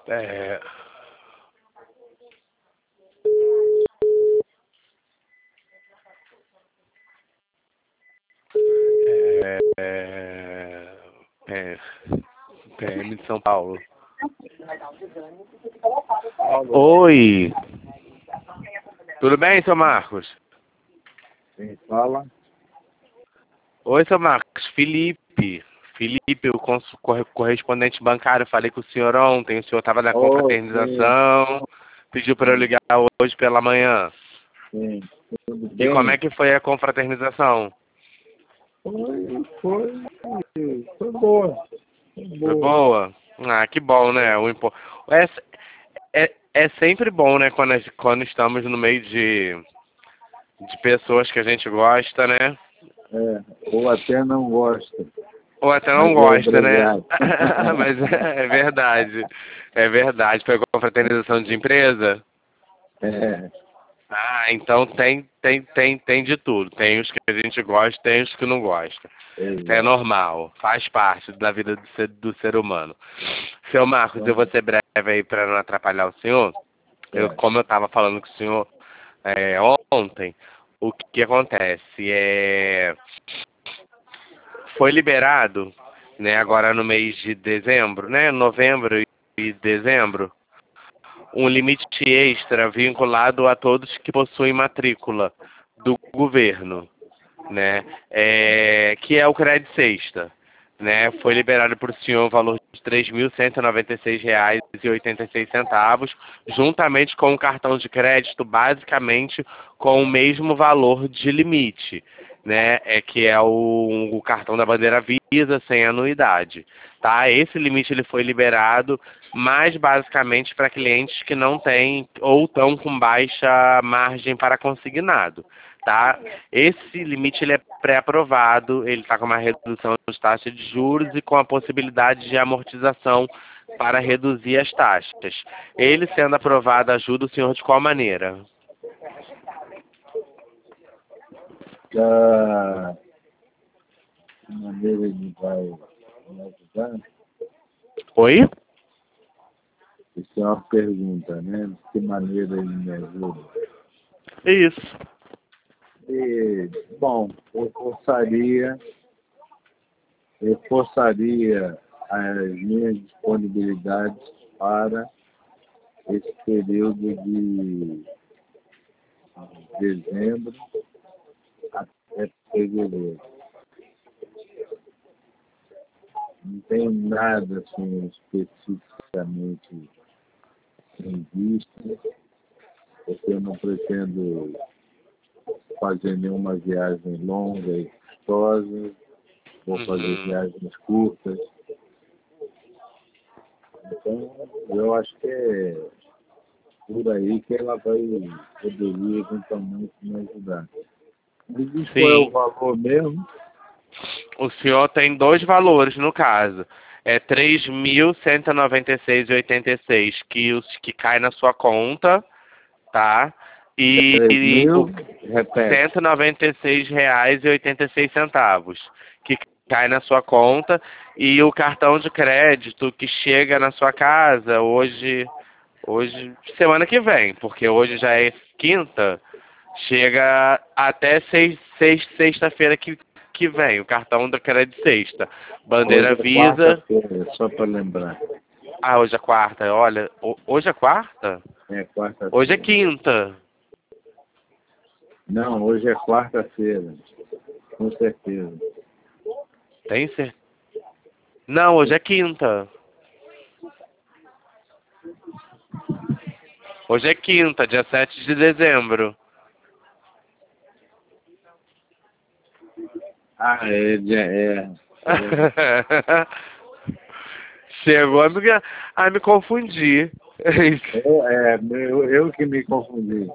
É, é, é, PM de São Paulo. Oi, tudo bem, seu Marcos? Quem fala? Oi, seu Marcos, Felipe. Felipe, o correspondente bancário, falei com o senhor ontem, o senhor estava na Sim, confraternização, pediu para eu ligar hoje pela manhã. sim. Tudo E como é bem? que foi a confraternização? Foi boa. Foi Foi boa. boa? Ah, que bom, né? É sempre bom, né, quando estamos no meio de pessoas que a gente gosta, né? Ou até não gosta, Ou até não mas é gosta, né? obrigado. Mas é verdade. É verdade. Foi confraternização de empresa? É, Ah, então tem de tudo. Tem os que a gente gosta, tem os que não gosta. É exato. normal, faz parte da vida do ser humano. Seu Marcos, eu vou Então, ser breve aí para não atrapalhar o senhor. é, Como eu estava falando com o senhor é, ontem, o que acontece? Foi liberado, né, agora no mês de dezembro, né, novembro e dezembro, um limite extra vinculado a todos que possuem matrícula do governo, né, que é o Crédito Sexta, né, foi liberado para o senhor o valor de R$ 3.196,86, juntamente com o cartão de crédito, basicamente com o mesmo valor de limite, né, que é o cartão da bandeira Visa sem anuidade, tá? Esse limite ele foi liberado, mas basicamente para clientes que não têm ou estão com baixa margem para consignado, tá? Esse limite ele é pré-aprovado, ele está com uma redução de taxa de juros e com a possibilidade de amortização para reduzir as taxas. Ele sendo aprovado ajuda o senhor de qual maneira? da maneira de vai me ajudar, Oi? isso é uma pergunta, né? De que maneira ele me ajuda? Isso. E, bom, eu forçaria as minhas disponibilidades para esse período de dezembro até fevereiro. Não tenho nada assim especificamente em vista, porque eu não pretendo fazer nenhuma viagem longa e custosa, vou fazer Uhum. viagens curtas. Então, eu acho que é por aí que ela poderia eventualmente me ajudar. Me diz qual é o Sim. valor mesmo? O senhor tem dois valores no caso. É 3.196,86 que cai na sua conta, tá? Três E o mil, repete. R$ 196,86 que cai na sua conta e o cartão de crédito que chega na sua casa semana que vem, porque hoje já é quinta, chega até sexta-feira que vem, o cartão de crédito sexta. Hoje Bandeira é Visa. quarta-feira, só para lembrar. Ah, hoje é quarta. Olha, hoje é quarta? É Hoje é quarta-feira. quinta. Não, hoje é quarta-feira, com certeza. Tem certeza? Não, hoje é quinta. Hoje é quinta, dia 7 de dezembro. Ah, é. Chegou a me confundir. Eu que me confundi.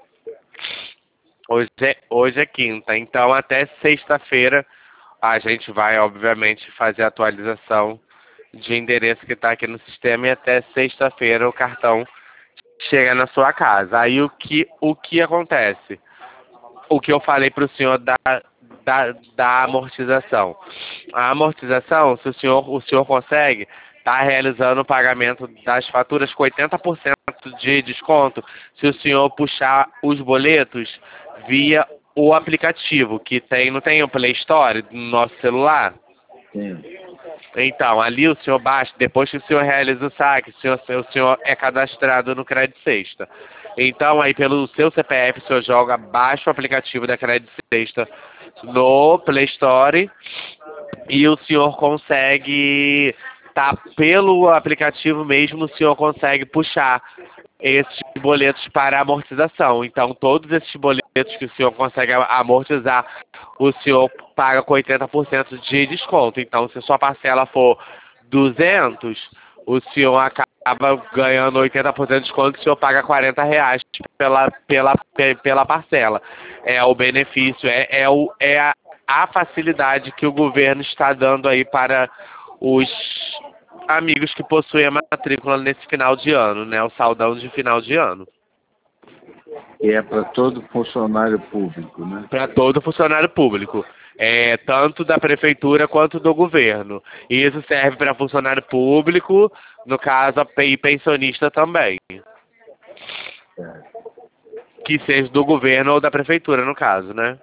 Hoje é quinta, então até sexta-feira a gente vai, obviamente, fazer a atualização de endereço que está aqui no sistema e até sexta-feira o cartão chega na sua casa. Aí o que acontece? O que eu falei para o senhor da amortização. A amortização, se o senhor consegue, está realizando o pagamento das faturas com 80% de desconto se o senhor puxar os boletos via o aplicativo que tem, não tem o Play Store no nosso celular? Sim. Então, ali o senhor baixa, depois que o senhor realiza o saque, o senhor é cadastrado no Crédito Sexta. Então, aí pelo seu CPF, o senhor joga, baixa o aplicativo da Crédito Sexta no Play Store e o senhor consegue, tá, pelo aplicativo mesmo, o senhor consegue puxar esses boletos para amortização. Então, todos esses boletos que o senhor consegue amortizar, o senhor paga com 80% de desconto. Então, se sua parcela for 200, o senhor acaba ganhando 80% de desconto, o senhor paga R$ 40 pela parcela. É o benefício, a facilidade que o governo está dando aí para os amigos que possuem a matrícula nesse final de ano, né? O saldão de final de ano. E é para todo funcionário público, né? Para todo funcionário público. Tanto da prefeitura quanto do governo. E isso serve para funcionário público, no caso, e pensionista também. É. Que seja do governo ou da prefeitura, no caso, né?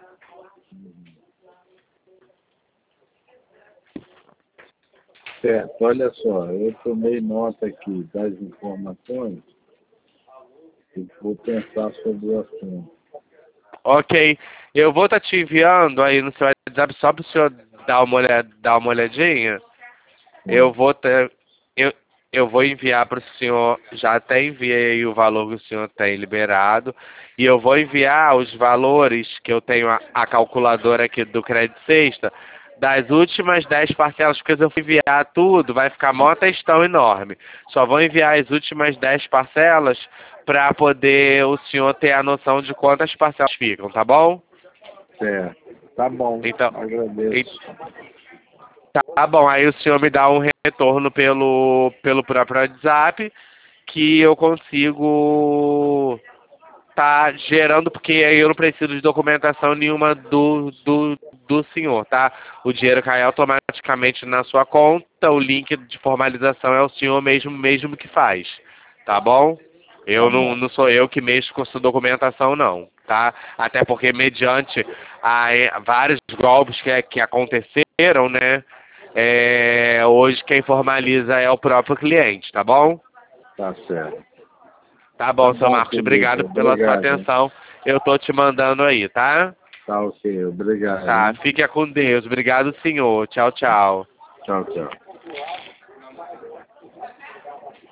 Certo, olha só, eu tomei nota aqui das informações e vou pensar sobre o assunto. Ok. Eu vou estar te enviando aí no seu WhatsApp só para o senhor dar uma olhadinha. Eu vou ter, eu vou enviar para o senhor, já até enviei o valor que o senhor tem liberado, e eu vou enviar os valores que eu tenho a calculadora aqui do Crédito Sexta, das últimas 10 parcelas, porque se eu for enviar tudo, vai ficar mó textão enorme. Só vou enviar as últimas 10 parcelas para poder o senhor ter a noção de quantas parcelas ficam, tá bom? Certo, tá bom, Então, agradeço. tá bom, aí o senhor me dá um retorno pelo próprio WhatsApp que eu consigo tá gerando, porque aí eu não preciso de documentação nenhuma do senhor, tá? O dinheiro cai automaticamente na sua conta, o link de formalização é o senhor mesmo que faz, tá bom? Eu não sou eu que mexo com essa documentação, não, tá? Até porque mediante vários golpes que aconteceram, né? Hoje quem formaliza é o próprio cliente, tá bom? Tá certo. Tá bom, Tá seu bom, Marcos, Felipe, obrigado pela sua obrigado. atenção. Eu tô te mandando aí, tá? Tá ok, obrigado. Tá, fique com Deus. Obrigado, senhor. Tchau, tchau. Tchau, tchau.